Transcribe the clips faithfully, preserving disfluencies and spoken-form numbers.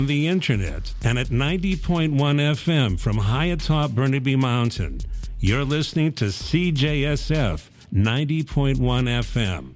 on the internet and at ninety point one F M from high atop Burnaby Mountain. You're listening to C J S F ninety point one F M.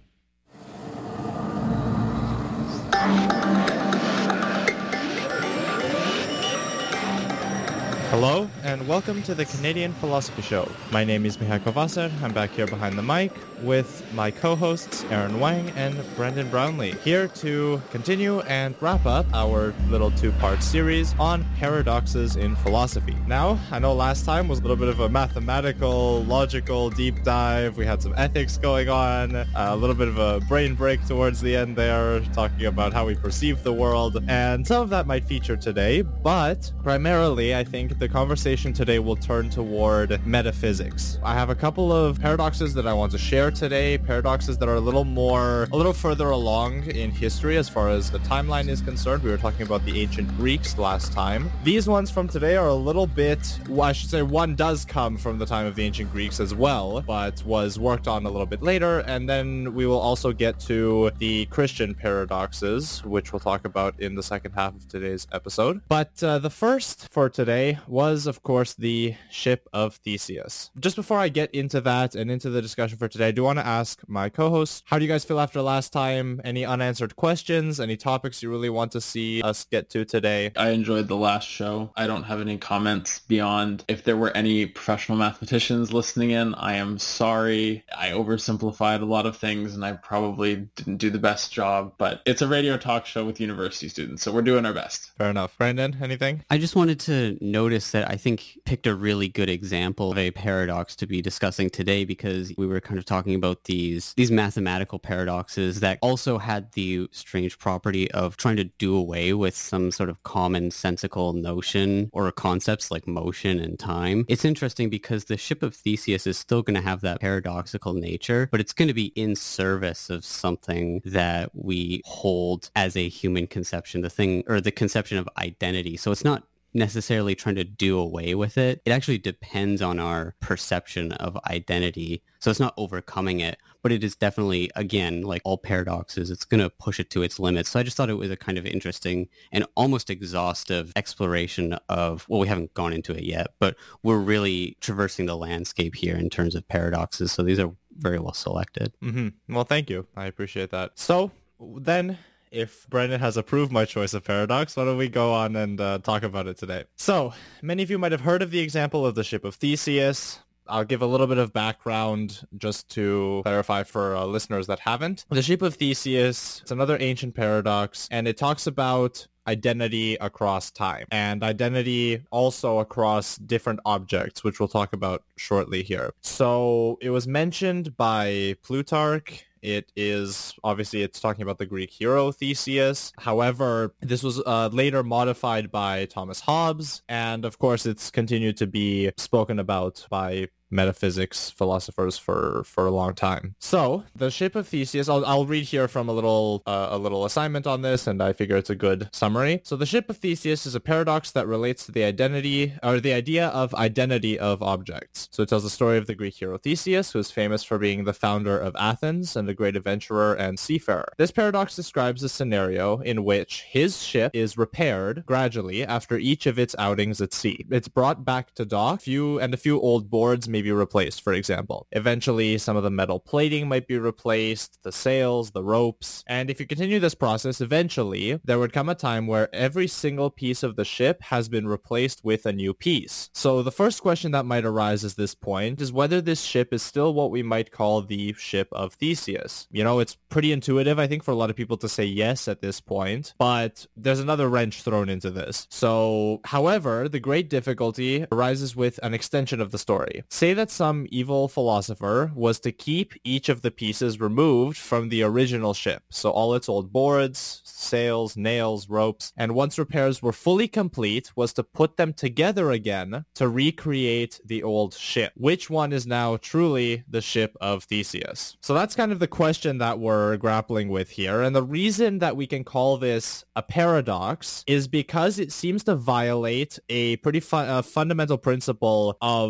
Hello, and welcome to the Canadian Philosophy Show. My name is Michał Kowalczyk. I'm back here behind the mic with my co-hosts Aaron Wang and Brendan Brownlee, here to continue and wrap up our little two-part series on paradoxes in philosophy. Now, I know last time was a little bit of a mathematical, logical deep dive. We had some ethics going on, a little bit of a brain break towards the end there, talking about how we perceive the world, and some of that might feature today, but primarily I think the conversation today will turn toward metaphysics. I have a couple of paradoxes that I want to share today, paradoxes that are a little more, a little further along in history as far as the timeline is concerned. We were talking about the ancient Greeks last time. These ones from today are a little bit, well, I should say one does come from the time of the ancient Greeks as well, but was worked on a little bit later, and then we will also get to the Christian paradoxes, which we'll talk about in the second half of today's episode. But uh, the first for today was, of course, the ship of Theseus. Just before I get into that and into the discussion for today, I do want to ask my co-hosts, how do you guys feel after last time? Any unanswered questions? Any topics you really want to see us get to today? I enjoyed the last show. I don't have any comments beyond if there were any professional mathematicians listening in. I am sorry. I oversimplified a lot of things and I probably didn't do the best job, but it's a radio talk show with university students, so we're doing our best. Fair enough. Brandon, anything? I just wanted to notice that I think picked a really good example of a paradox to be discussing today, because we were kind of talking about these these mathematical paradoxes that also had the strange property of trying to do away with some sort of commonsensical notion or concepts like motion and time. It's interesting because the ship of Theseus is still going to have that paradoxical nature, but it's going to be in service of something that we hold as a human conception, the thing, or the conception of identity. So it's not necessarily trying to do away with it. It actually depends on our perception of identity. So it's not overcoming it, but it is definitely, again, like all paradoxes, it's going to push it to its limits. So I just thought it was a kind of interesting and almost exhaustive exploration of, well, we haven't gone into it yet, but we're really traversing the landscape here in terms of paradoxes. So these are very well selected. Mm-hmm. Well, thank you. I appreciate that. So then, if Brendan has approved my choice of paradox, why don't we go on and uh, talk about it today? So, many of you might have heard of the example of the ship of Theseus. I'll give a little bit of background just to clarify for uh, listeners that haven't. The ship of Theseus, it's another ancient paradox, and it talks about identity across time and identity also across different objects, which we'll talk about shortly here. So it was mentioned by Plutarch. It is, obviously, it's talking about the Greek hero Theseus. However, this was uh, later modified by Thomas Hobbes. And of course, it's continued to be spoken about by metaphysics philosophers for, for a long time. So the ship of Theseus, I'll, I'll read here from a little uh, a little assignment on this, and I figure it's a good summary. So the ship of Theseus is a paradox that relates to the identity or the idea of identity of objects. So it tells the story of the Greek hero Theseus, who is famous for being the founder of Athens and a great adventurer and seafarer. This paradox describes a scenario in which his ship is repaired gradually after each of its outings at sea. It's brought back to dock, few and a few old boards may be replaced, for example. Eventually, some of the metal plating might be replaced, the sails, the ropes, and if you continue this process, eventually, there would come a time where every single piece of the ship has been replaced with a new piece. So the first question that might arise at this point is whether this ship is still what we might call the ship of Theseus. You know, it's pretty intuitive, I think, for a lot of people to say yes at this point, but there's another wrench thrown into this. So, however, the great difficulty arises with an extension of the story. Say that some evil philosopher was to keep each of the pieces removed from the original ship, so all its old boards, sails, nails, ropes, and once repairs were fully complete, was to put them together again to recreate the old ship. Which one is now truly the ship of Theseus? So that's kind of the question that we're grappling with here, and the reason that we can call this a paradox is because it seems to violate a pretty fu- uh, fundamental principle of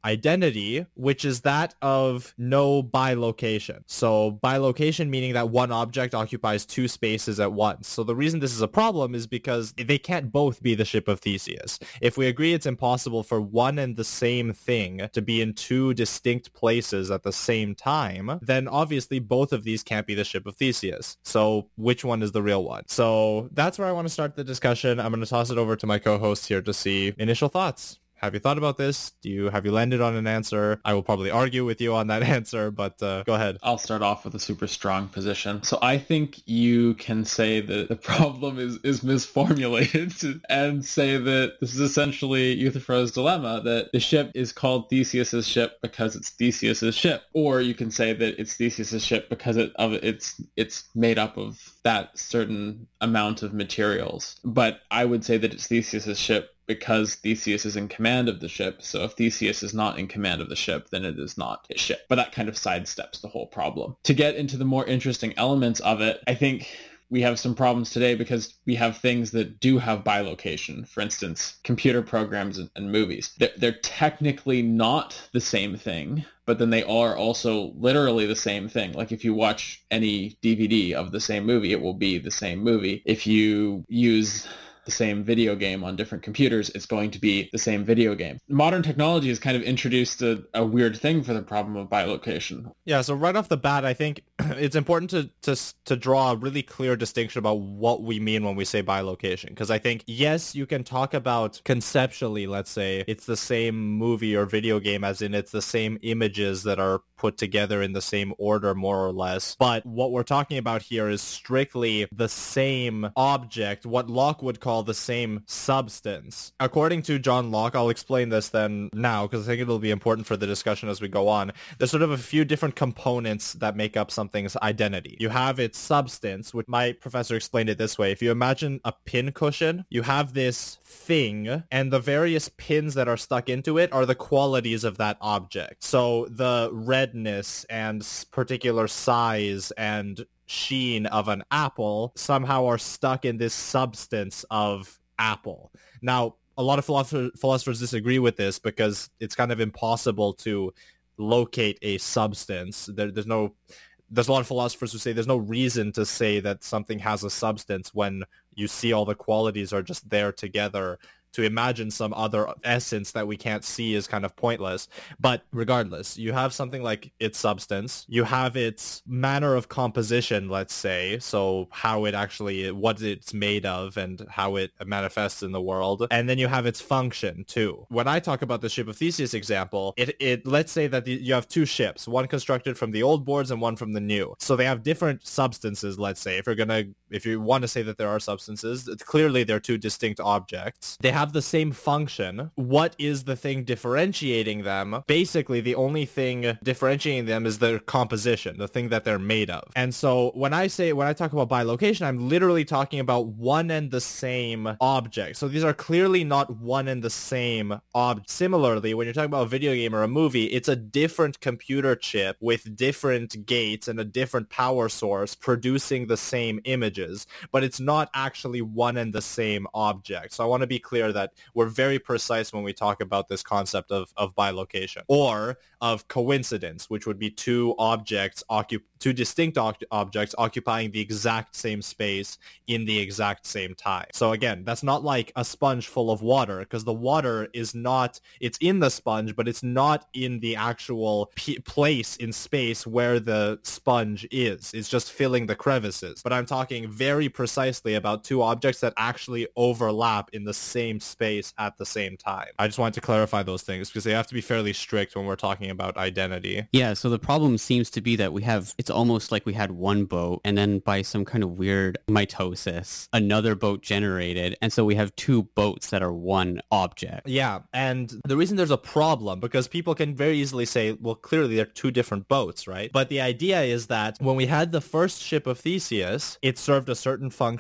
identity, which is that of no bilocation. So bilocation meaning that one object occupies two spaces at once. So the reason this is a problem is because they can't both be the ship of Theseus. If we agree it's impossible for one and the same thing to be in two distinct places at the same time, then obviously both of these can't be the ship of Theseus. So which one is the real one? So that's where I want to start the discussion. I'm going to toss it over to my co-host here to see initial thoughts. Have you thought about this? Do you have you landed on an answer? I will probably argue with you on that answer, but uh, go ahead. I'll start off with a super strong position. So I think you can say that the problem is, is misformulated and say that this is essentially Euthyphro's dilemma, that the ship is called Theseus's ship because it's Theseus's ship. Or you can say that it's Theseus's ship because it, of it's it's made up of that certain amount of materials. But I would say that it's Theseus's ship because Theseus is in command of the ship. So if Theseus is not in command of the ship, then it is not his ship. But that kind of sidesteps the whole problem. To get into the more interesting elements of it, I think we have some problems today because we have things that do have bilocation. For instance, computer programs and, and movies. They're, they're technically not the same thing, but then they are also literally the same thing. Like if you watch any D V D of the same movie, it will be the same movie. If you use the same video game on different computers, it's going to be the same video game. Modern technology has kind of introduced a, a weird thing for the problem of bilocation. Yeah, so right off the bat, I think it's important to, to to draw a really clear distinction about what we mean when we say bilocation. Because I think, yes, you can talk about conceptually, let's say, it's the same movie or video game, as in it's the same images that are put together in the same order, more or less. But what we're talking about here is strictly the same object, what Locke would call the same substance. According to John Locke, I'll explain this then now because I think it'll be important for the discussion as we go on. There's sort of a few different components that make up something's identity. You have its substance, which my professor explained it this way. If you imagine a pin cushion, you have this thing, and the various pins that are stuck into it are the qualities of that object. So the redness and particular size and sheen of an apple somehow are stuck in this substance of apple. Now, a lot of philosopher, philosophers disagree with this because it's kind of impossible to locate a substance. There, there's no, there's a lot of philosophers who say there's no reason to say that something has a substance when you see all the qualities are just there together. To imagine some other essence that we can't see is kind of pointless. But regardless, you have something like its substance. You have its manner of composition, let's say. So how it actually, what it's made of and how it manifests in the world. And then you have its function too. When I talk about the ship of Theseus example, it, it let's say that the, you have two ships, one constructed from the old boards and one from the new. So they have different substances, let's say. If you're going to, if you want to say that there are substances, clearly they're two distinct objects. They have the same function. What is the thing differentiating them? Basically, the only thing differentiating them is their composition, the thing that they're made of. And so when I say, when I talk about bilocation, I'm literally talking about one and the same object. So these are clearly not one and the same object. Similarly, when you're talking about a video game or a movie, it's a different computer chip with different gates and a different power source producing the same images, but it's not actually one and the same object. So I want to be clear that we're very precise when we talk about this concept of, of bilocation or of coincidence, which would be two objects, occup- two distinct o- objects occupying the exact same space in the exact same time. So again, that's not like a sponge full of water, because the water is not, it's in the sponge, but it's not in the actual p- place in space where the sponge is. It's just filling the crevices. But I'm talking very precisely about two objects that actually overlap in the same space at the same time. I just wanted to clarify those things because they have to be fairly strict when we're talking about identity. Yeah, so the problem seems to be that we have, it's almost like we had one boat and then by some kind of weird mitosis, another boat generated. And so we have two boats that are one object. Yeah, and the reason there's a problem, because people can very easily say, well, clearly they're two different boats, right? But the idea is that when we had the first ship of Theseus, it served a certain function.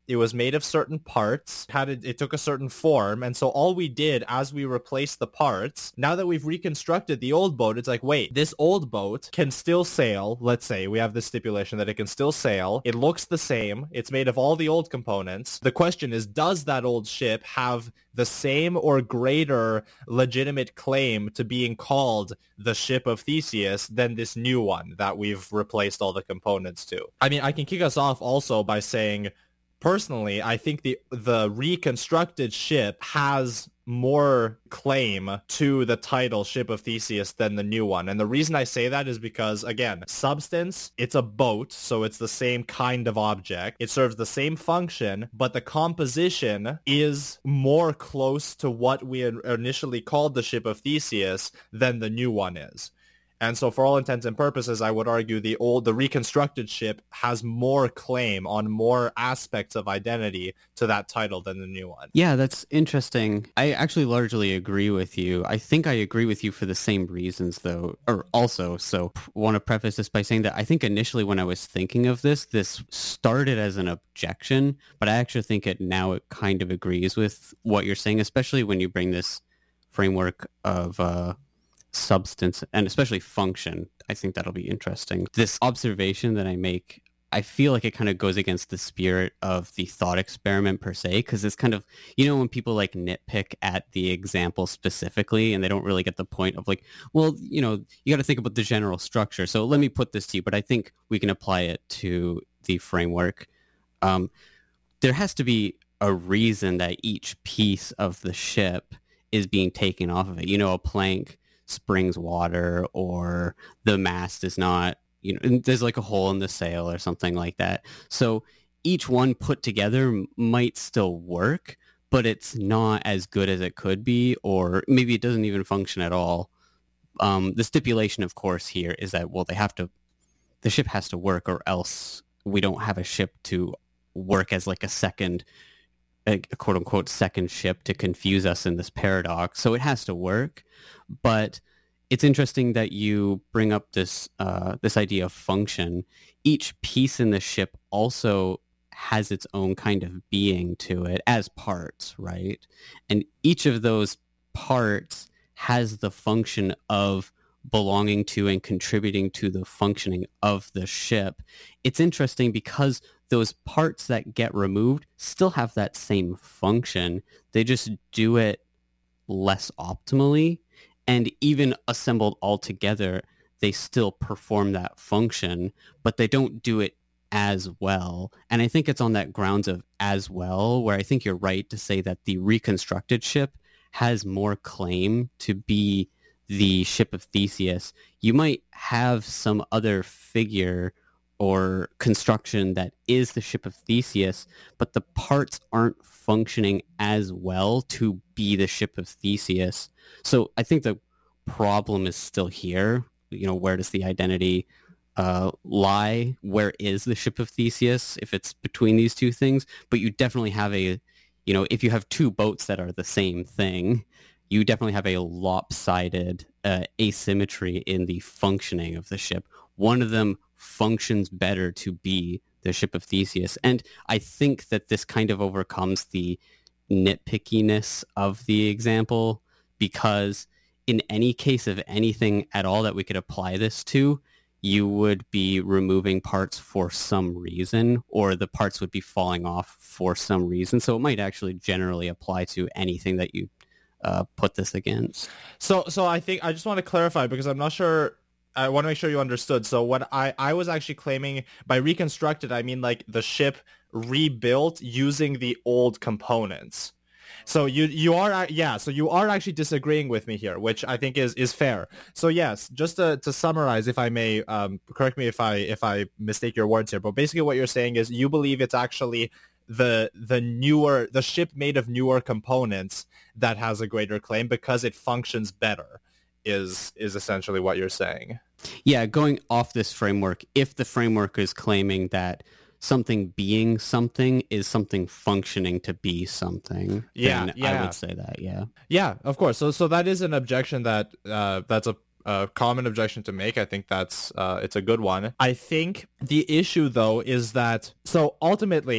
It was made of certain parts, had it, it took a certain form, and so all we did as we replaced the parts, now that we've reconstructed the old boat, it's like, wait, this old boat can still sail. Let's say we have this stipulation that it can still sail. It looks the same. It's made of all the old components. The question is, does that old ship have the same or greater legitimate claim to being called the ship of Theseus than this new one that we've replaced all the components to? I mean, I can kick us off also by saying, personally, I think the the reconstructed ship has more claim to the title Ship of Theseus than the new one. And the reason I say that is because, again, substance, it's a boat, so it's the same kind of object. It serves the same function, but the composition is more close to what we initially called the Ship of Theseus than the new one is. And so for all intents and purposes, I would argue the old, the reconstructed ship has more claim on more aspects of identity to that title than the new one. Yeah, that's interesting. I actually largely agree with you. I think I agree with you for the same reasons, though, or also, so I want to preface this by saying that I think initially when I was thinking of this, this started as an objection, but I actually think it now it kind of agrees with what you're saying, especially when you bring this framework of uh, substance and especially function. I think that'll be interesting. This observation that I make, I feel like it kind of goes against the spirit of the thought experiment per se, because it's kind of, you know, when people like nitpick at the example specifically and they don't really get the point of like, well, you know, you got to think about the general structure. So let me put this to you, but I think we can apply it to the framework. Um, there has to be a reason that each piece of the ship is being taken off of it. You know, a plank springs water, or the mast is not, you know, there's like a hole in the sail or something like that. So each one put together might still work, but it's not as good as it could be, or maybe it doesn't even function at all. Um, the stipulation, of course, here is that, well, they have to, the ship has to work, or else we don't have a ship to work as like a second, a quote unquote second ship to confuse us in this paradox. So it has to work. But it's interesting that you bring up this uh, this idea of function. Each piece in the ship also has its own kind of being to it as parts, right? And each of those parts has the function of belonging to and contributing to the functioning of the ship. It's interesting because those parts that get removed still have that same function. They just do it less optimally. And even assembled all together, they still perform that function, but they don't do it as well. And I think it's on that grounds of as well, where I think you're right to say that the reconstructed ship has more claim to be the Ship of Theseus. You might have some other figure or construction that is the Ship of Theseus, but the parts aren't functioning as well to be the Ship of Theseus. So I think the problem is still here. You know, where does the identity uh, lie? Where is the Ship of Theseus if it's between these two things? But you definitely have a, you know, if you have two boats that are the same thing, you definitely have a lopsided uh, asymmetry in the functioning of the ship. One of them functions better to be the Ship of Theseus. And I think that this kind of overcomes the nitpickiness of the example, because in any case of anything at all that we could apply this to, you would be removing parts for some reason, or the parts would be falling off for some reason. So it might actually generally apply to anything that you uh, put this against. So, so I think I just want to clarify, because I'm not sure. I want to make sure you understood. So what I, I was actually claiming by reconstructed, I mean like the ship rebuilt using the old components. So you you are yeah so you are actually disagreeing with me here, which I think is is fair. So yes, just to, to summarize, if I may, um, correct me if I if I mistake your words here, but basically what you're saying is you believe it's actually the the newer the ship made of newer components that has a greater claim because it functions better. Is is essentially what you're saying. Yeah, going off this framework, if the framework is claiming that something being something is something functioning to be something, yeah, then yeah. I would say that, yeah. Yeah, of course. So so that is an objection that uh, that's a, a common objection to make. I think that's uh, it's a good one. I think the issue, though, is that so ultimately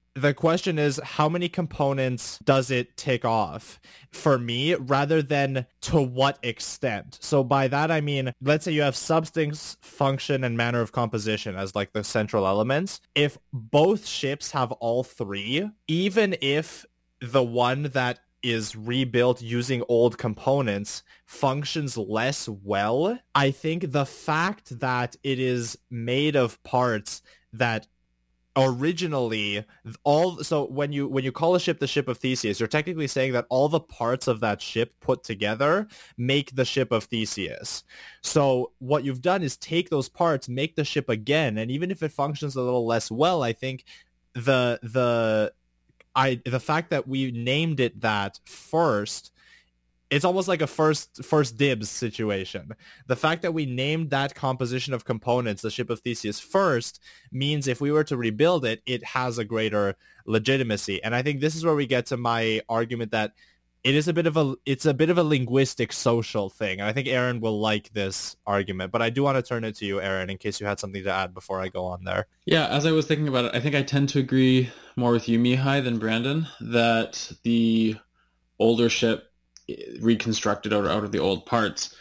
the question is, how many components does it tick off for me, rather than to what extent? So by that, I mean, let's say you have substance, function, and manner of composition as like the central elements. If both ships have all three, even if the one that is rebuilt using old components functions less well, I think the fact that it is made of parts that originally all so when you when you call a ship the ship of Theseus, you're technically saying that all the parts of that ship put together make the ship of Theseus. So what you've done is take those parts, make the ship again, and even if it functions a little less well, I think the the I the fact that we named it that first, it's almost like a first first dibs situation. The fact that we named that composition of components the ship of Theseus first means if we were to rebuild it, it has a greater legitimacy. And I think this is where we get to my argument that it is a bit of a it's a bit of a linguistic social thing. And I think Aaron will like this argument, but I do want to turn it to you, Aaron, in case you had something to add before I go on there. Yeah, as I was thinking about it, I think I tend to agree more with you, Mihai, than Brandon, that the older ship reconstructed out, out of the old parts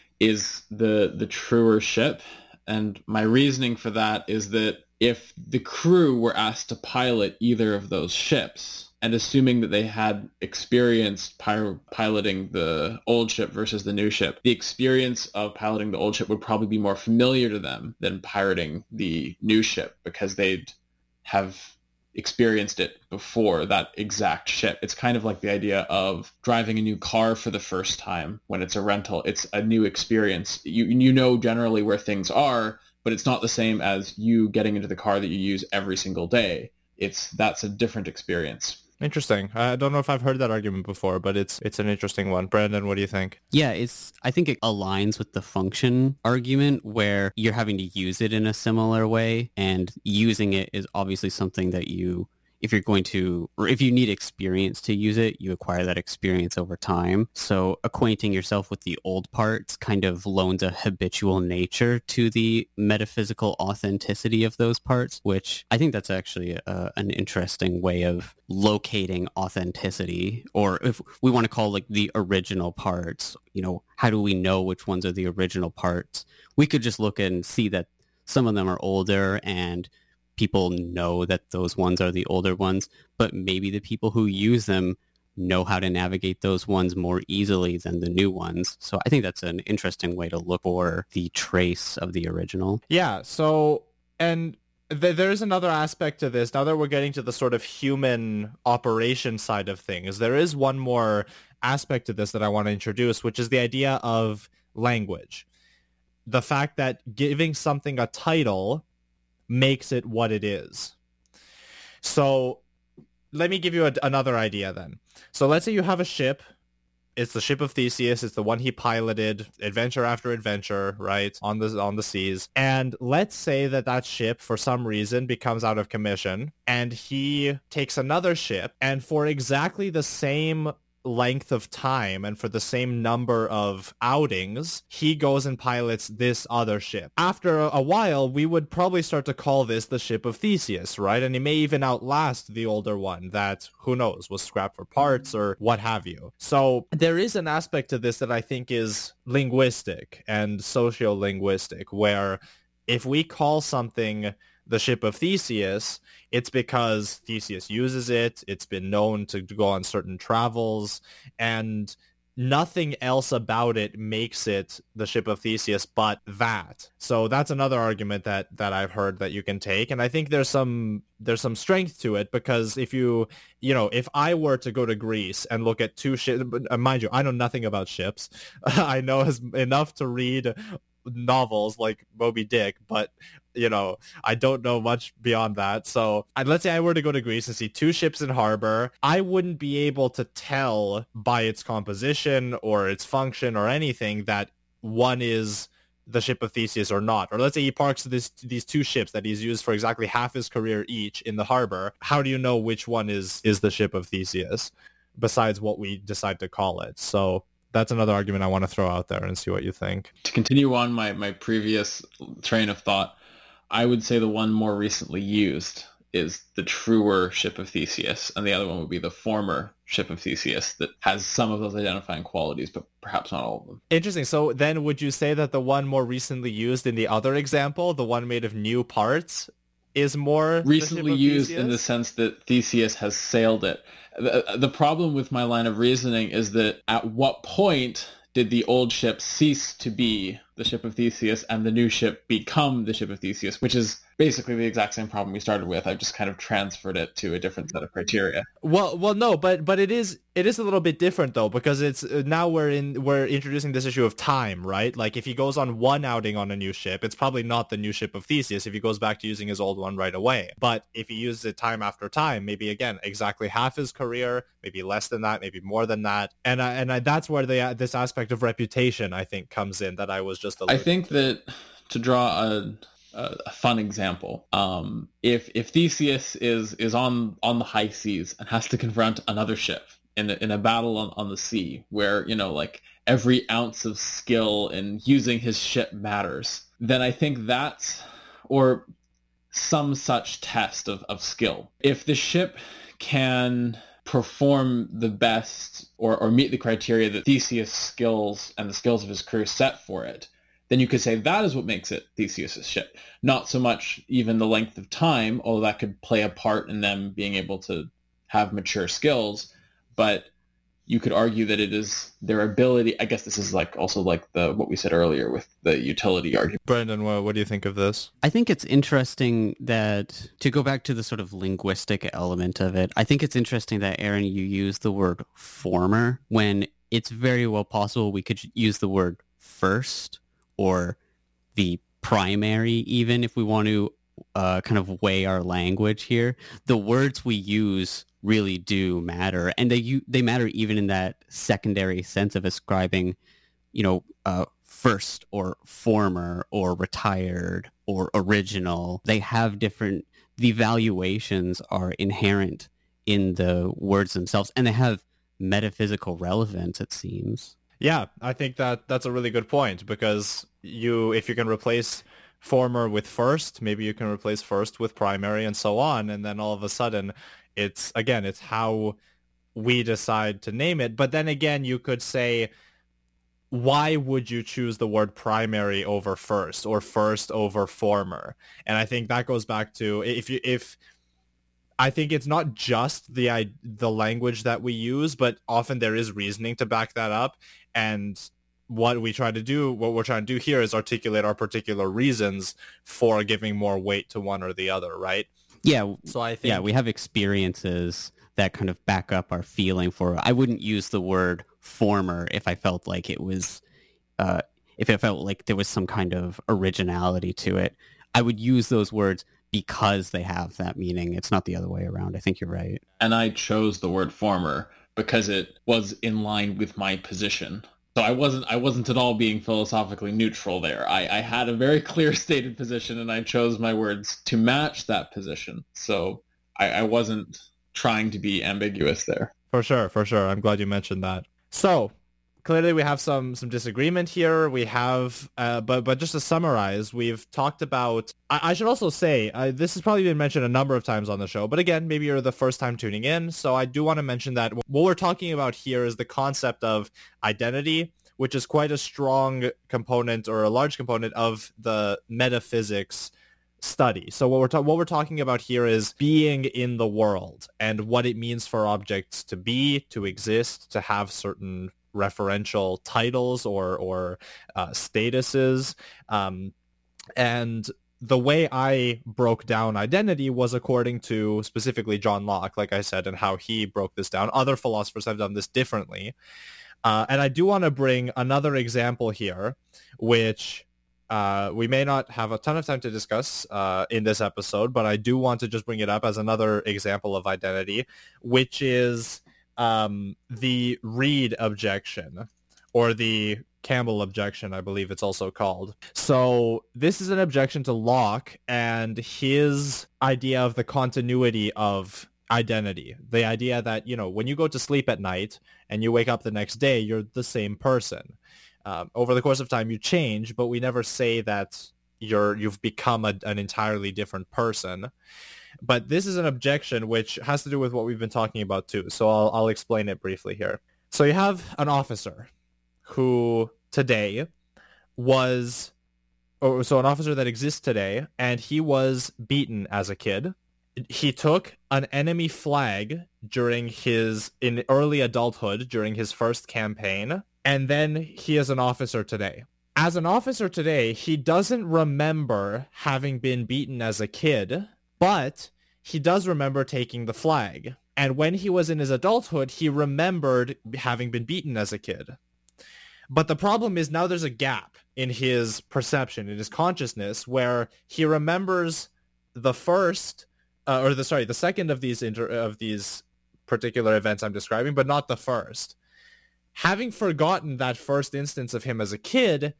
is the the truer ship. And my reasoning for that is that if the crew were asked to pilot either of those ships, and assuming that they had experience pir- piloting the old ship versus the new ship, the experience of piloting the old ship would probably be more familiar to them than piloting the new ship, because they'd have experienced it before that exact ship. It's kind of like the idea of driving a new car for the first time when it's a rental. It's a new experience. You you know generally where things are, but it's not the same as you getting into the car that you use every single day. It's that's a different experience. Interesting. I don't know if I've heard that argument before, but it's it's an interesting one. Brandon, what do you think? Yeah, it's. I think it aligns with the function argument, where you're having to use it in a similar way, and using it is obviously something that you, if you're going to, or if you need experience to use it, you acquire that experience over time. So acquainting yourself with the old parts kind of loans a habitual nature to the metaphysical authenticity of those parts, which I think that's actually a, an interesting way of locating authenticity, or if we want to call like the original parts, you know, how do we know which ones are the original parts? We could just look and see that some of them are older and people know that those ones are the older ones, but maybe the people who use them know how to navigate those ones more easily than the new ones. So I think that's an interesting way to look for the trace of the original. Yeah, so, and th- there's another aspect to this. Now that we're getting to the sort of human operation side of things, there is one more aspect to this that I want to introduce, which is the idea of language. The fact that giving something a title makes it what it is. So let me give you a, another idea then. So let's say you have a ship. It's the ship of Theseus. It's the one he piloted adventure after adventure, right, on the on the seas. And let's say that that ship, for some reason, becomes out of commission, and he takes another ship, and for exactly the same length of time and for the same number of outings, he goes and pilots this other ship. After a while, we would probably start to call this the ship of Theseus, right? And he may even outlast the older one that, who knows, was scrapped for parts or what have you. So there is an aspect to this that I think is linguistic and sociolinguistic, where if we call something the ship of Theseus, it's because Theseus uses it. It's been known to go on certain travels, and nothing else about it makes it the ship of Theseus but that. So that's another argument that that I've heard that you can take, and I think there's some there's some strength to it, because if you you know if I were to go to Greece and look at two ships, mind you, I know nothing about ships. I know as, enough to read novels like Moby Dick, but you know, I don't know much beyond that. So I'd, let's say I were to go to Greece and see two ships in harbor, I wouldn't be able to tell by its composition or its function or anything that one is the ship of Theseus or not. Or let's say he parks this, these two ships that he's used for exactly half his career each in the harbor. How do you know which one is, is the ship of Theseus besides what we decide to call it? So that's another argument I want to throw out there and see what you think. To continue on my, my previous train of thought, I would say the one more recently used is the truer ship of Theseus, and the other one would be the former ship of Theseus that has some of those identifying qualities, but perhaps not all of them. Interesting. So then would you say that the one more recently used in the other example, the one made of new parts, is more recently used Theseus? In the sense that Theseus has sailed it? The, the problem with my line of reasoning is that at what point did the old ship cease to be the ship of Theseus and the new ship become the ship of Theseus, which is basically the exact same problem we started with. I've just kind of transferred it to a different set of criteria. Well, well, no, but but it is it is a little bit different though, because it's now we're in we're introducing this issue of time, right? Like if he goes on one outing on a new ship, it's probably not the new ship of Theseus if he goes back to using his old one right away. But if he uses it time after time, maybe again exactly half his career, maybe less than that, maybe more than that, and I, and I, that's where the this aspect of reputation I think comes in that I was just. I think that to draw a. a fun example. Um, if if Theseus is is on on the high seas and has to confront another ship in a, in a battle on, on the sea, where you know like every ounce of skill in using his ship matters, then I think that's or some such test of, of skill. If the ship can perform the best or, or meet the criteria that Theseus' skills and the skills of his crew set for it, then you could say that is what makes it Theseus' ship. Not so much even the length of time, although that could play a part in them being able to have mature skills, but you could argue that it is their ability. I guess this is like also like the what we said earlier with the utility argument. Brendan, what, what do you think of this? I think it's interesting that, to go back to the sort of linguistic element of it, I think it's interesting that, Aaron, you use the word former when it's very well possible we could use the word first or the primary, even if we want to uh, kind of weigh our language here. The words we use really do matter, and they you, they matter even in that secondary sense of ascribing, you know, uh, first or former or retired or original. They have different, the valuations are inherent in the words themselves, and they have metaphysical relevance, it seems. Yeah, I think that that's a really good point, because you, if you can replace former with first, maybe you can replace first with primary and so on. And then all of a sudden it's, again, it's how we decide to name it. But then again, you could say, why would you choose the word primary over first or first over former? And I think that goes back to if you, if, I think it's not just the the language that we use, but often there is reasoning to back that up. And what we try to do, what we're trying to do here is articulate our particular reasons for giving more weight to one or the other, right? Yeah. So I think, yeah, we have experiences that kind of back up our feeling for. I wouldn't use the word former if I felt like it was, uh, if it felt like there was some kind of originality to it. I would use those words because they have that meaning. It's not the other way around. I think you're right. And I chose the word former because it was in line with my position. So I wasn't I wasn't at all being philosophically neutral there. I, I had a very clear stated position, and I chose my words to match that position. So I, I wasn't trying to be ambiguous there. For sure, for sure. I'm glad you mentioned that. So clearly we have some some disagreement here. We have, uh, but but just to summarize, we've talked about, I, I should also say, uh, this has probably been mentioned a number of times on the show, but again, maybe you're the first time tuning in, so I do want to mention that what we're talking about here is the concept of identity, which is quite a strong component or a large component of the metaphysics study. So what we're ta- what we're talking about here is being in the world and what it means for objects to be, to exist, to have certain referential titles or or uh, statuses, um, and the way I broke down identity was according to specifically John Locke, like I said, and how he broke this down. Other philosophers have done this differently, uh, and I do want to bring another example here, which uh, we may not have a ton of time to discuss uh, in this episode, but I do want to just bring it up as another example of identity, which is um the Reed objection, or the Campbell objection, I believe it's also called. So this is an objection to Locke and his idea of the continuity of identity. The idea that, you know, when you go to sleep at night and you wake up the next day, you're the same person. Um, over the course of time you change, but we never say that you're you've become a, an entirely different person. But this is an objection which has to do with what we've been talking about too. So I'll, I'll explain it briefly here. So you have an officer who today was, or so an officer that exists today, and he was beaten as a kid. He took an enemy flag during his, in early adulthood, during his first campaign, and then he is an officer today. As an officer today, he doesn't remember having been beaten as a kid, but he does remember taking the flag. And when he was in his adulthood, he remembered having been beaten as a kid. But the problem is now there's a gap in his perception, in his consciousness, where he remembers the first, uh, or the sorry, the second of these inter- of these particular events I'm describing, but not the first. Having forgotten that first instance of him as a kid,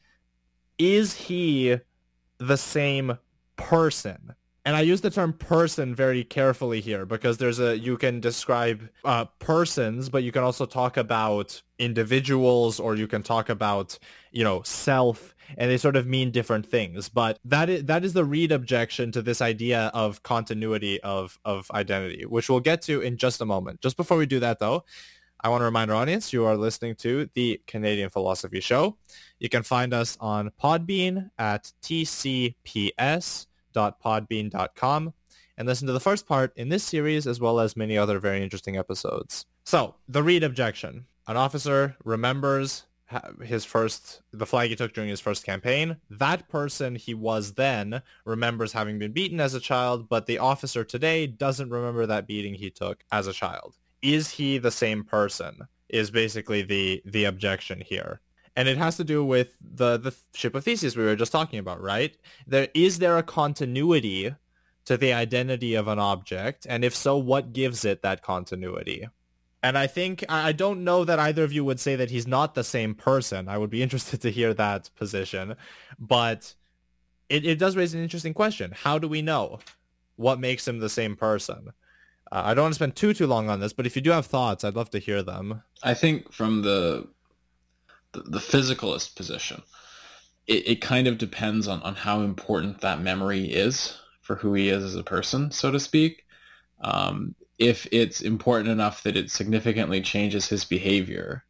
is he the same person? And I use the term person very carefully here because there's a, you can describe uh, persons, but you can also talk about individuals, or you can talk about, you know, self, and they sort of mean different things. But that is, that is the Reed objection to this idea of continuity of, of identity, which we'll get to in just a moment. Just before we do that, though, I want to remind our audience, you are listening to the Canadian Philosophy Show. You can find us on Podbean at t c p s dot podbean dot com and listen to the first part in this series as well as many other very interesting episodes. So, the Reed objection. An officer remembers his first, the flag he took during his first campaign. That person he was then remembers having been beaten as a child, but the officer today doesn't remember that beating he took as a child. Is he the same person? Is basically the the objection here. And it has to do with the, the ship of Theseus we were just talking about, right? There, is there a continuity to the identity of an object? And if so, what gives it that continuity? And I think, I don't know that either of you would say that he's not the same person. I would be interested to hear that position. But it, it does raise an interesting question. How do we know what makes him the same person? Uh, I don't want to spend too, too long on this, but if you do have thoughts, I'd love to hear them. I think from the the, the physicalist position, it, it kind of depends on, on how important that memory is for who he is as a person, so to speak. Um, if it's important enough that it significantly changes his behavior,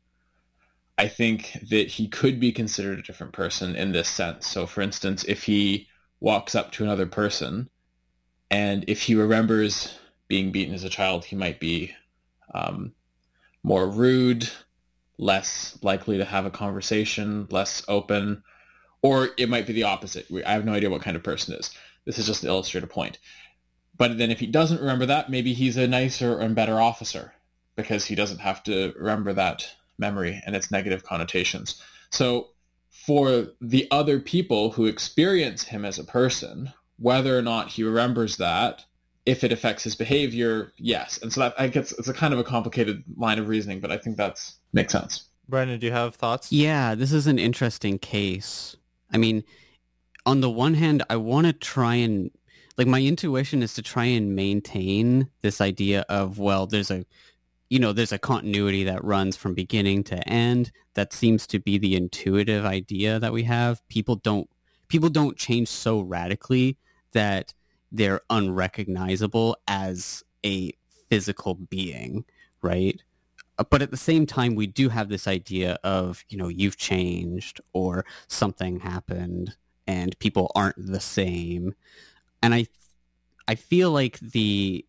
I think that he could be considered a different person in this sense. So, for instance, if he walks up to another person and if he remembers being beaten as a child, he might be um, more rude, less likely to have a conversation, less open, or it might be the opposite. I have no idea what kind of person it is. This is just to illustrate a point. But then if he doesn't remember that, maybe he's a nicer and better officer because he doesn't have to remember that memory and its negative connotations. So for the other people who experience him as a person, whether or not he remembers that, if it affects his behavior, yes. And so that I guess it's a kind of a complicated line of reasoning, but I think that makes sense. Brandon, do you have thoughts? Yeah, this is an interesting case. I mean, on the one hand, I want to try and, like, my intuition is to try and maintain this idea of, well, there's a, you know, there's a continuity that runs from beginning to end. That seems to be the intuitive idea that we have. People don't, people don't change so radically that they're unrecognizable as a physical being, right? But at the same time, we do have this idea of, you know, you've changed or something happened and people aren't the same. And I I feel like the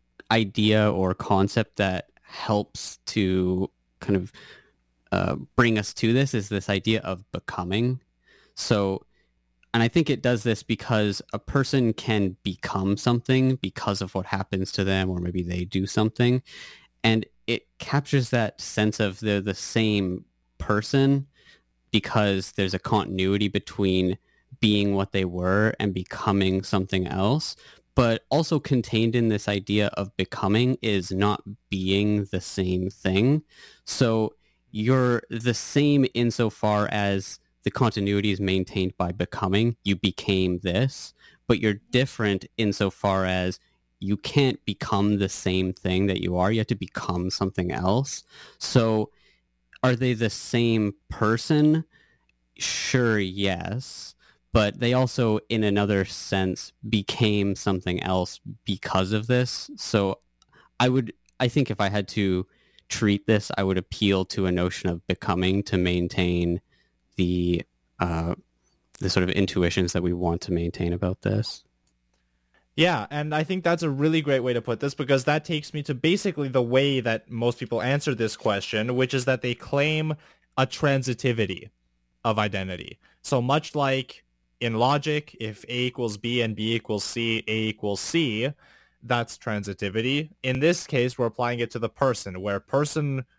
idea or concept that helps to kind of uh, bring us to this is this idea of becoming. So, and I think it does this because a person can become something because of what happens to them, or maybe they do something. And it captures that sense of they're the same person because there's a continuity between being what they were and becoming something else. But also contained in this idea of becoming is not being the same thing. So you're the same insofar as the continuity is maintained by becoming. You became this, but you're different insofar as you can't become the same thing that you are. You have to become something else. So are they the same person? Sure, yes. but they also, in another sense, became something else because of this. So I would, I think if I had to treat this, I would appeal to a notion of becoming to maintain the uh, the sort of intuitions that we want to maintain about this. Yeah, and I think that's a really great way to put this, because that takes me to basically the way that most people answer this question, which is that they claim a transitivity of identity. So much like in logic, if A equals B and B equals C, A equals C, that's transitivity. In this case, we're applying it to the person, where person